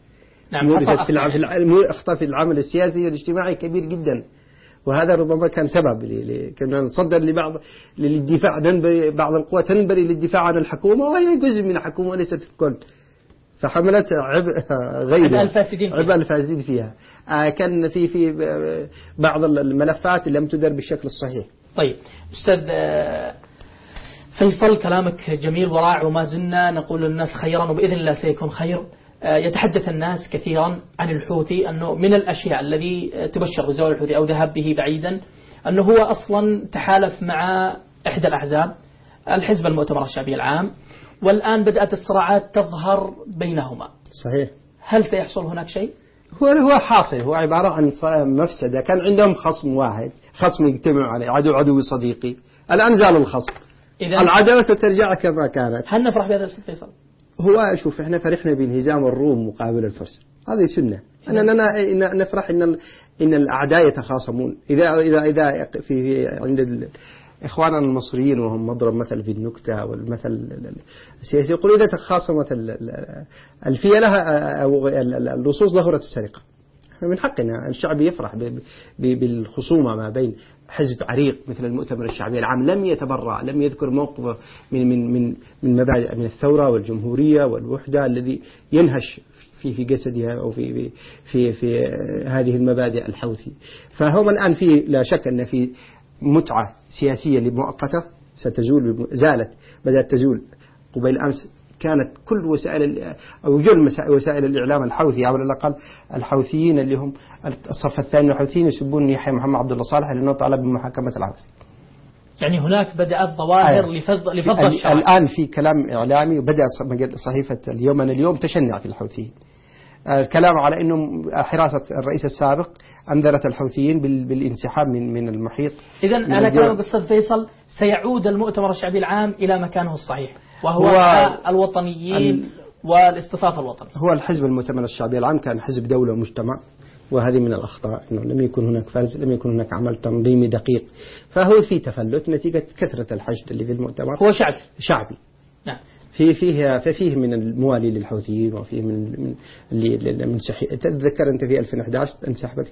أخطاء في العمل السياسي والاجتماعي كبير جدا، وهذا ربما كان سبب كنا نتصدر للدفاع، بعض القوى تنبري للدفاع عن الحكومة وهي جزء من الحكومة وليست الكل، فحملت عبء الفاسدين فيها. كان في بعض الملفات لم تدر بالشكل الصحيح. طيب أستاذ فيصل، كلامك جميل ورائع، وما زلنا نقول للناس خيرا وبإذن الله سيكون خير. يتحدث الناس كثيرا عن الحوثي أنه من الأشياء الذي تبشر بزوال الحوثي أو ذهاب به بعيدا أنه هو أصلا تحالف مع إحدى الأحزاب، الحزب المؤتمر الشعبي العام، والآن بدأت الصراعات تظهر بينهما. صحيح. هل سيحصل هناك شيء؟ هو حاصل، هو عبارة عن مفسدة. كان عندهم خصم واحد، خصم يجتمع عليه، عدو صديقي، الآن زال الخصم، العداوة سترجع كما كانت. هل نفرح بهذا أستاذ فيصل؟ هو شوف، احنا فرحنا بانهزام الروم مقابل الفرس، هذه سنة أننا نفرح إن الأعداء يتخاصمون. إذا في عند إخواننا المصريين وهم مضرب مثل في النكتة والمثل السياسي يقول إذا تخاصمت الفيلة أو اللصوص ظهرت السرقة. من حقنا الشعب يفرح بالخصومة ما بين حزب عريق مثل المؤتمر الشعبي العام لم يتبرأ، لم يذكر موقفه من مبادئ من الثورة والجمهورية والوحدة الذي ينهش في جسدها أو في هذه المبادئ الحوثي. فهم الآن في لا شك أن في متعة سياسية مؤقتة زالت بدأت تزول. قبيل أمس كانت كل وسائل أو جل وسائل الإعلام الحوثي أو على الأقل الحوثيين اللي هم الصف الثاني الحوثيين يسبون يحيى محمد عبد الله صالح لأنه طالب بمحاكمة العبث. يعني هناك بدأت ظواهر لفض الشعب. الآن في كلام إعلامي وبدأت صحيفة اليوم تشنع في الحوثيين. الكلام على أنه حراسة الرئيس السابق أنذرت الحوثيين بالانسحاب من المحيط. إذن على كلام أستاذ فيصل سيعود المؤتمر الشعبي العام إلى مكانه الصحيح وهو الوطنيين والاصطفاف الوطني. هو الحزب المؤتمر الشعبي العام كان حزب دولة ومجتمع، وهذه من الأخطاء أنه لم يكن هناك فرز، لم يكن هناك عمل تنظيمي دقيق، فهو في تفلت نتيجة كثرة الحشد اللي في المؤتمر. هو شعبي. نعم. فيه من الموالي للحوثيين وفيه من تتذكر أنت في 2011 انسحبت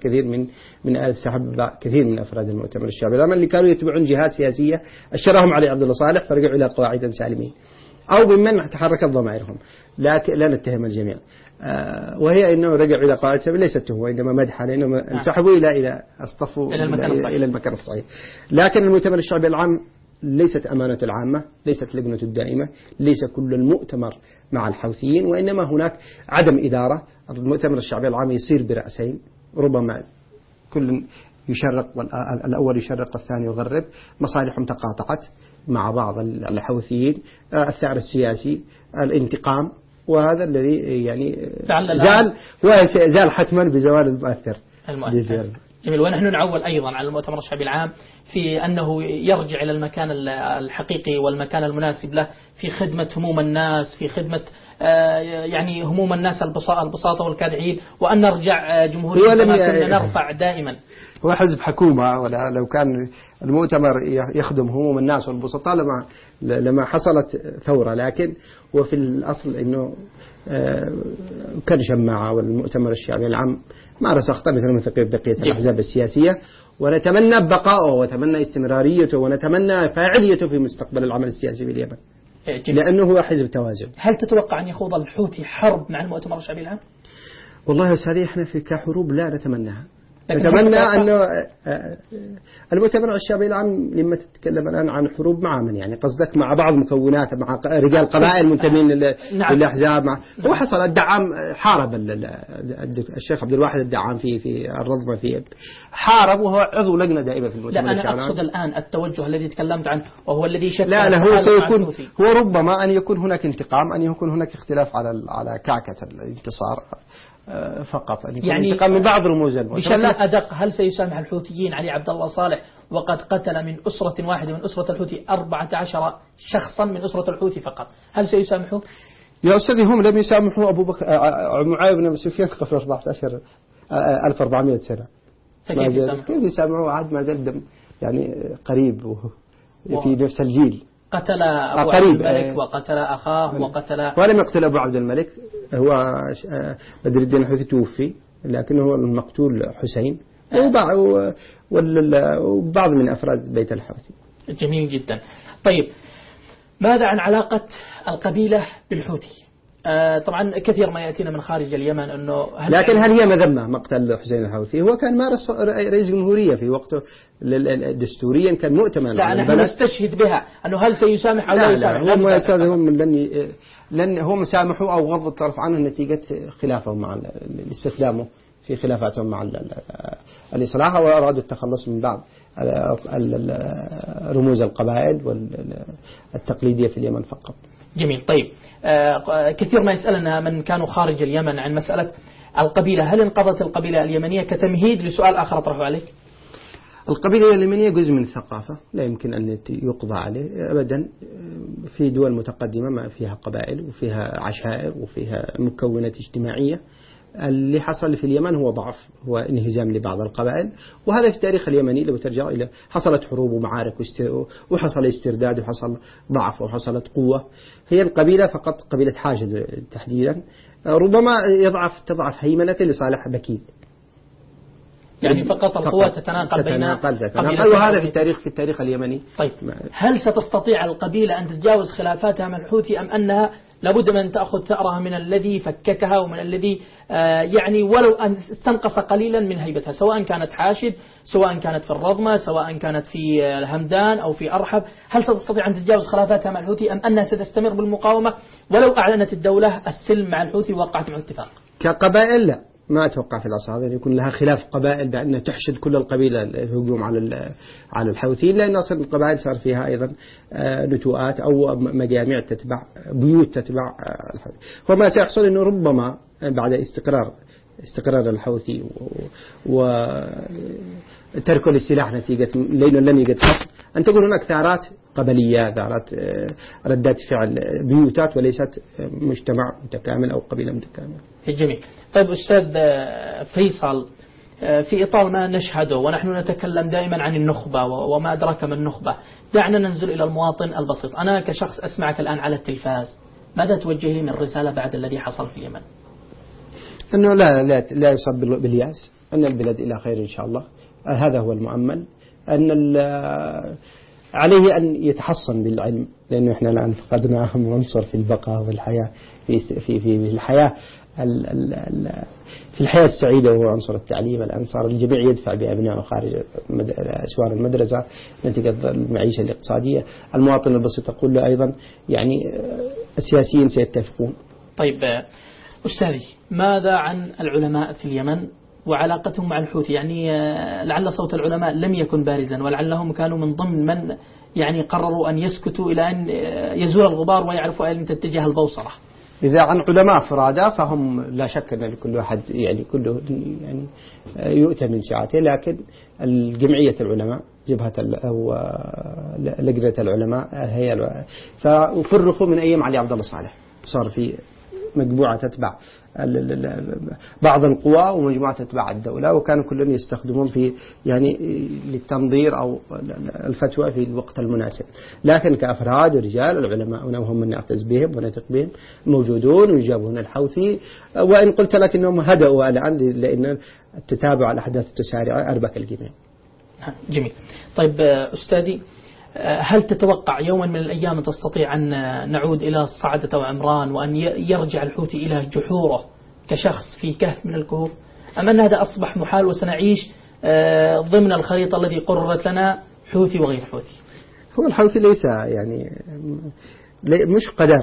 كثير من أفراد المؤتمر الشعبي العام اللي كانوا يتبعون جهات سياسية أشرهم علي عبد الله صالح فرجعوا إلى قواعد سالمين أو بمن تحركت ضمائرهم. لا نتهم الجميع، وهي أنه رجعوا إلى قواعد سالمين ليست تهمة إنما مدحا لأنهم انسحبوا إلى اصطفوا إلى المكان الصحيح. لكن المؤتمر الشعبي العام ليست أمانة العامة، ليست لجنة الدائمة، ليس كل المؤتمر مع الحوثيين، وإنما هناك عدم إدارة. المؤتمر الشعبي العام يصير برأسين، ربما كل يشرق والأول يشرق والثاني يغرب، مصالحهم تقاطعت مع بعض الحوثيين، الثأر السياسي، الانتقام، وهذا الذي يعني زال حتما بزوال المؤثر. جميل. ونحن نعول أيضا على المؤتمر الشعبي العام في أنه يرجع إلى المكان الحقيقي والمكان المناسب له في خدمة هموم الناس، في خدمة يعني هموم الناس البساطة والكادحين، وأن نرجع جمهورية كما كنا نرفع دائما. هو حزب حكومة، ولا لو كان المؤتمر يخدم هموم الناس والبسطاء لما حصلت ثورة، لكن وفي الأصل أنه كان شماعة. والمؤتمر الشعبي العام مارس أخطاء مثل بقية الأحزاب السياسية، ونتمنى بقائه ونتمنى استمراريته ونتمنى فاعليته في مستقبل العمل السياسي باليمن، لأنه هو حزب توازن. هل تتوقع أن يخوض الحوثي حرب مع المؤتمر الشعبي العام؟ والله يا أستاذي إحنا في كحروب لا نتمناها. نتمنى أنه المؤتمر الشعبي العام لما تتكلم الآن عن حروب مع من يعني قصدك مع بعض مكونات مع رجال قبائل منتمين للأحزاب هو حصل الدعام حارب الشيخ عبد الواحد الدعام في الرضمة في حارب وهو عضو لجنة دائمة في المؤتمر الشعبي العام. لا أنا أقصد الآن التوجه الذي تكلمت عنه وهو الذي شكل. لا هو سيكون هو ربما أن يكون هناك انتقام، أن يكون هناك اختلاف على كعكة الانتصار فقط، يعني انتقام من بعض رموز المؤتمر. بشكل أدق، هل سيسامح الحوثيين علي عبد الله صالح وقد قتل من أسرة واحدة من أسرة الحوثي 14 شخصا من أسرة الحوثي فقط، هل سيسامحوا؟ يا أستاذي هم لم يسامحوا أبو بكر معاوية بن أبي سفيان قبل 1400 سنة. كيف يسامحوا؟ عاد ما زال دم يعني قريب في نفس الجيل. قتل أبو عبد الملك وقتل أخاه وقتل ولم يقتل أبو عبد الملك، هو بدر الدين الحوثي توفي، لكنه هو المقتول حسين وبعض من أفراد بيت الحوثي. جميل جدا. طيب ماذا عن علاقة القبيلة بالحوثي؟ طبعا كثير ما يأتينا من خارج اليمن أنه لكن هل هي مذمة مقتل حسين الحوثي؟ هو كان مارس رئيس جمهورية في وقته دستوريا، كان مؤتمن. لا نحن نستشهد بها أنه هل سيسامح أو لا يسامح. لن هم سامحوا أو غضوا الطرف عنه نتيجة خلافهم مع استخدامه في خلافاتهم مع الإصلاح، وأرادوا التخلص من بعض رموز القبائل والتقليدية في اليمن فقط. جميل. طيب كثير ما يسألنا من كانوا خارج اليمن عن مسألة القبيلة، هل انقضت القبيلة اليمنية؟ كتمهيد لسؤال آخر أطرحه عليك. القبيلة اليمنية جزء من الثقافة لا يمكن أن يقضى عليه أبدا. في دول متقدمة ما فيها قبائل وفيها عشائر وفيها مكونات اجتماعية اللي حصل في اليمن هو ضعف، هو انهزام لبعض القبائل، وهذا في التاريخ اليمني لو ترجع إلى حصلت حروب ومعارك وحصل استرداد وحصل ضعف وحصلت قوة. هي القبيلة فقط قبيلة حاجد تحديدا ربما تضعف هيمنة لصالح بكيل، يعني فقط القوى تتناقل بين وهذا في التاريخ اليمني. طيب هل ستستطيع القبيلة أن تتجاوز خلافاتها مع الحوثي، أم أنها لابد من تأخذ ثأرها من الذي فككها ومن الذي يعني ولو أن استنقص قليلا من هيبتها، سواء كانت حاشد، سواء كانت في الرضمة، سواء كانت في الهمدان أو في أرحب؟ هل ستستطيع أن تتجاوز خلافاتها مع الحوثي، أم أنها ستستمر بالمقاومة ولو أعلنت الدولة السلم مع الحوثي ووقعت مع اتفاق؟ كقبائل لا، ما أتوقع في الأصل هذا يكون لها خلاف قبائل بأن تحشد كل القبيلة الهجوم على الحوثيين، لأن أصلا القبائل صار فيها أيضا نتوءات أو مجاميع تتبع بيوت تتبع الحوثي. وما سيحصل أنه ربما بعد استقرار الحوثي وتركه للسلاح نتيجة لأنه لن يجد حصر، أن تكون هناك ثارات قبلية، ثارات ردات فعل بيوتات وليست مجتمع متكامل أو قبيلة متكاملة. جميل. طيب أستاذ فيصل، في إطار ما نشهده ونحن نتكلم دائما عن النخبة وما أدراك ما النخبة، دعنا ننزل إلى المواطن البسيط. أنا كشخص أسمعك الآن على التلفاز، ماذا توجه لي من رسالة بعد الذي حصل في اليمن؟ أنه لا يصاب بالياس، أن البلاد إلى خير إن شاء الله، هذا هو المؤمل. أن عليه أن يتحصن بالعلم، لأنه إحنا الآن فقدنا أهم عنصر في البقاء والحياة في الحياة في الحياة السعيدة، وهو عنصر التعليم. الآن صار الجميع يدفع بأبنائه خارج أسوار المدرسة نتيجة المعيشة الاقتصادية. المواطن البسيط أقول له أيضا يعني السياسيين سيتفقون. طيب أستاذي، ماذا عن العلماء في اليمن وعلاقتهم مع الحوثي؟ يعني لعل صوت العلماء لم يكن بارزا، ولعلهم كانوا من ضمن من يعني قرروا أن يسكتوا إلى أن يزول الغبار ويعرفوا أين تتجه البوصلة. إذا عن علماء فرادى فهم لا شك أن لكل واحد يعني كله يعني يؤتى من سعته، لكن الجمعية العلماء جبهة أو لجنة العلماء هي ففرقوا من أيام علي عبد الله صالح، صار في مجموعة تتبع بعض القوى ومجموعة تتبع الدولة، وكانوا كلهم يستخدمون في يعني للتنظير أو الفتوى في الوقت المناسب. لكن كأفراد ورجال العلماء وهم من نعتز بهم ونثق بهم موجودون ويجابون الحوثي، وإن قلت لك أنهم هدأوا الآن لأن التتابع الأحداث التسارع أربك الجميع. جميل. طيب أستاذي، هل تتوقع يوما من الأيام تستطيع أن نعود إلى صعدة وعمران وأن يرجع الحوثي إلى جحوره كشخص في كهف من الكهوف، أم أن هذا أصبح محال وسنعيش ضمن الخريطة التي قررت لنا حوثي وغير حوثي؟ هو الحوثي ليس يعني مش قدر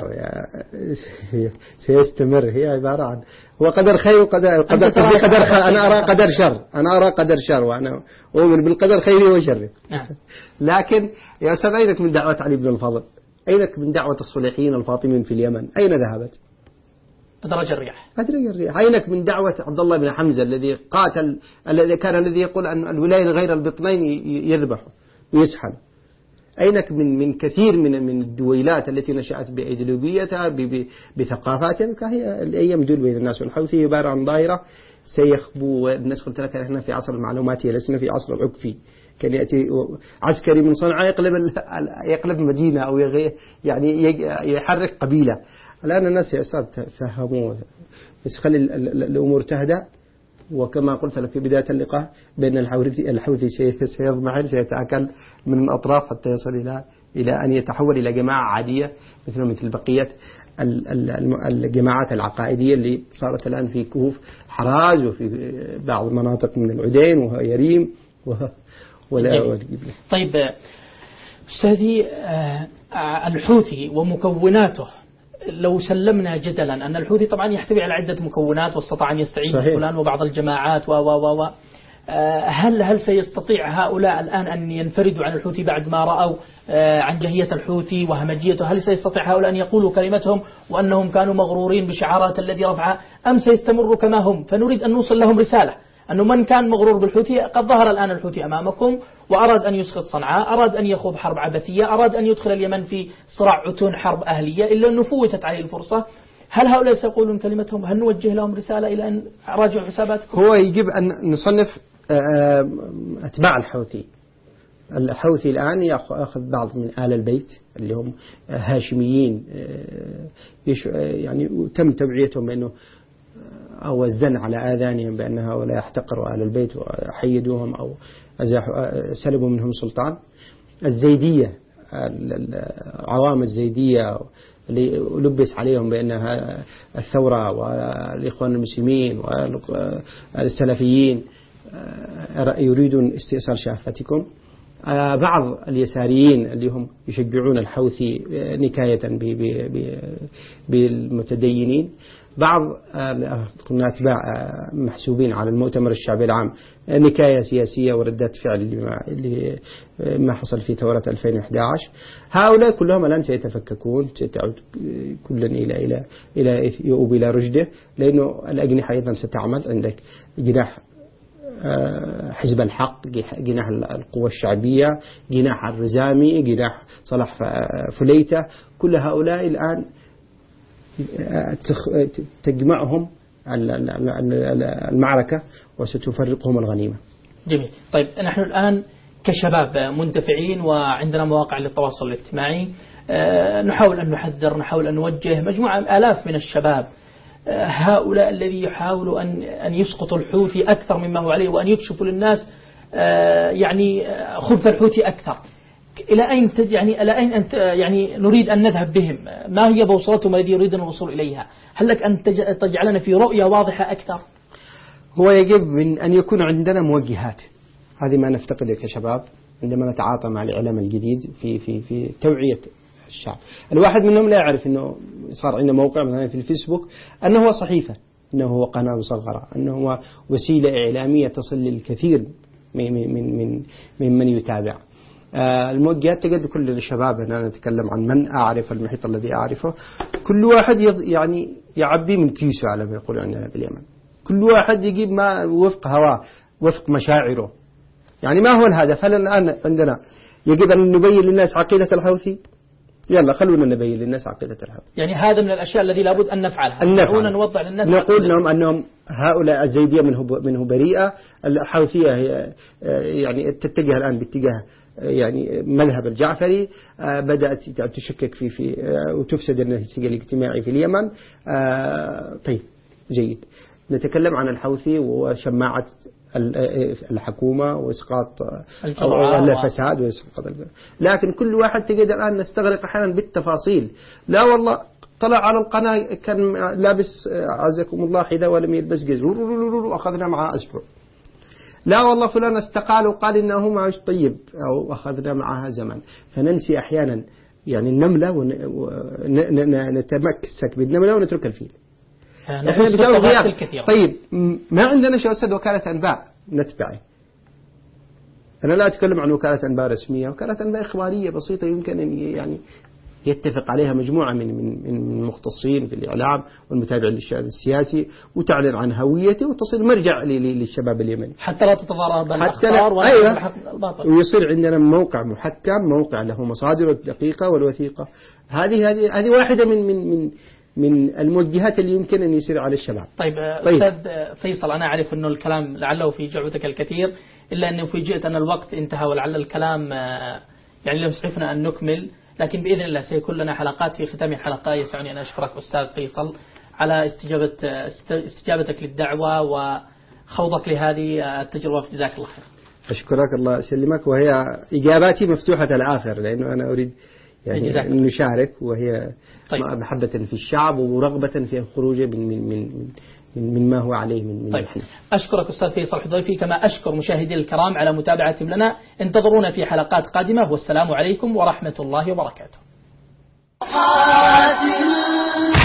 سيستمر، هي عبارة عن هو قدر خير وقدر أنا أرى قدر شر، أنا أرى قدر شر، وأنا أؤمن بالقدر خيره وشره. لكن يا أستاذ، أينك من دعوة علي بن الفضل؟ أينك من دعوة الصليحيين الفاطميين في اليمن؟ أين ذهبت؟ أدرج الرياح. أينك من دعوة عبد الله بن حمزة الذي قاتل، الذي يقول أن الولاية غير البطنين يذبح ويسحن؟ أينك من كثير من الدويلات التي نشأت بأيديولوجيتها بثقافاتها؟ هي الأيام دول بين الناس. والحوثي عبارة عن ظاهرة سيخبو. الناس قلت لك احنا في عصر المعلوماتية، لسنا في عصر العكفي. كان يأتي عسكري من صنعاء يقلب مدينة أو يعني يحرك قبيلة. الآن الناس يا أستاذ فهموا، بس خلي الأمور تهدأ. وكما قلت لك في بداية اللقاء بأن الحوثي سيضمحل، سيتأكل من الأطراف حتى يصل إلى أن يتحول إلى جماعة عادية مثل بقية الجماعات العقائدية اللي صارت الآن في كهوف حراز وفي بعض المناطق من العدين ويريم ولا. طيب أستاذي، الحوثي ومكوناته، لو سلمنا جدلا أن الحوثي طبعا يحتوي على عدة مكونات واستطاع أن يستعيد فلان وبعض الجماعات هل سيستطيع هؤلاء الآن أن ينفردوا عن الحوثي بعد ما رأوا عن جهية الحوثي وهمجيته؟ هل سيستطيع هؤلاء أن يقولوا كلمتهم وأنهم كانوا مغرورين بشعارات الذي رفعها، أم سيستمروا كما هم؟ فنريد أن نوصل لهم رسالة أنه من كان مغرور بالحوثي قد ظهر الآن الحوثي أمامكم، وأراد أن يسقط صنعاء، أراد أن يخوض حرب عبثية، أراد أن يدخل اليمن في صراع عتون حرب أهلية، إلا أنه فوتت عليه الفرصة. هل هؤلاء سيقولون كلمتهم؟ هل نوجه لهم رسالة إلى أن راجعوا حساباتكم؟ هو يجب أن نصنف أتباع الحوثي. الحوثي الآن يأخذ بعض من آل البيت اللي هم هاشميين، يعني تم توعيتهم بأنه أو الزن على آذانهم بأن هؤلاء يحتقروا آل البيت وحيدوهم أو سلبوا منهم سلطان. الزيدية، العوام الزيدية اللي لبس عليهم بأنها الثورة والإخوان المسلمين والسلفيين يريدون استئصال شافتكم. بعض اليساريين اللي هم يشجعون الحوثي نكاية بالمتدينين. بعض الأتباع محسوبين على المؤتمر الشعبي العام نكاية سياسية وردات فعل ما حصل في ثورة 2011. هؤلاء كلهم الآن سيتفككون، ستعود كلا إلى يؤوب إلى رشده، لأنه الأجنحة أيضا ستعمل. عندك جناح حزب الحق، جناح القوى الشعبية، جناح الرزامي، جناح صلاح فليتة. كل هؤلاء الآن تجمعهم المعركة وستفرقهم الغنيمة. جميل. طيب نحن الآن كشباب مندفعين وعندنا مواقع للتواصل الاجتماعي، نحاول أن نحذر، نحاول أن نوجه مجموعة آلاف من الشباب. هؤلاء الذي يحاولوا أن يسقطوا الحوثي أكثر مما هو عليه، وأن يكشفوا للناس يعني خبث الحوثي أكثر. إلى أين يعني نريد أن نذهب بهم؟ ما هي بوصلتهم الذي يريدون الوصول إليها؟ هل لك أن تجعلنا في رؤية واضحة أكثر؟ هو يجب من أن يكون عندنا موجهات. هذه ما نفتقده كشباب عندما نتعاطى مع الإعلام الجديد في توعية الشعب. الواحد منهم لا يعرف أنه صار عنده موقع مثلا في الفيسبوك، أنه هو صحيفة، أنه هو قناة مصغرة، أنه هو وسيلة إعلامية تصل للكثير من يتابع. الموجهات تجد كل الشباب، أنا أتكلم عن من أعرف المحيط الذي أعرفه، كل واحد يعني يعبي من كيسه على ما يقول عندنا باليمن. كل واحد يجيب ما وفق هواه، وفق مشاعره. يعني ما هو الهدف؟ هل الآن عندنا يجب أن نبين للناس عقيدة الحوثي؟ يلا خلونا نبين للناس عقيدة الحوثي. يعني هذا من الأشياء التي لابد أن نفعلها. نوضع للناس، نقول لهم أنهم هؤلاء الزيدية منه بريئة. الحوثية هي يعني تتجه الآن باتجاه يعني مذهب الجعفري، بدأت تشكك في وتفسد النسيج الاجتماعي في اليمن. طيب جيد، نتكلم عن الحوثي وشماعة الحكومة وإسقاط الفساد وإسقاط لكن كل واحد تجد الآن نستغرق أحيانا بالتفاصيل. لا والله طلع على القناة كان لابس عزكم الله حذاء ولم يلبس جزر وأخذنا معه أسبوع. لا والله فلان استقال وقال إنه معه طيب أو أخذنا معها زمن. فننسي أحيانا يعني النملة ونتمسك بالنملة ونترك الفيل. احنا بسبب غياب. طيب ما عندنا شو أسد وكالة أنباء نتبعه. أنا لا أتكلم عن وكالة أنباء رسمية، وكالة أنباء إخبارية بسيطة يمكن أن يعني يتفق عليها مجموعة من المختصين في الإعلام والمتابعين للشأن السياسي، وتعلن عن هويته وتصل مرجع للشباب اليمني حتى لا تتضارب الأخبار ولا الباطل. ويصير عندنا موقع محكم، موقع له مصادر الدقيقة والوثيقة. هذه واحدة من الموجهات اللي يمكن أن يصير على الشباب. طيب أستاذ فيصل، أنا أعرف أنه الكلام لعله في جعبتك الكثير، إلا أنه فوجئت أن الوقت انتهى، ولعل الكلام يعني لم يسعفنا أن نكمل، لكن بإذن الله سيكون لنا حلقات. في ختام الحلقة يسعني أن أشكرك أستاذ فيصل على استجابتك للدعوة وخوضك لهذه التجربة. جزاك الله خير. أشكرك، الله يسلمك. وهي إجاباتي مفتوحة الآخر، لأنه أنا أريد يعني أن نشارك، وهي طيب. محبة في الشعب ورغبة في الخروج من ما هو عليه من طيب. أشكرك أستاذ فيصل حضيفي، كما أشكر مشاهدي الكرام على متابعتهم لنا. انتظرونا في حلقات قادمة، والسلام عليكم ورحمة الله وبركاته.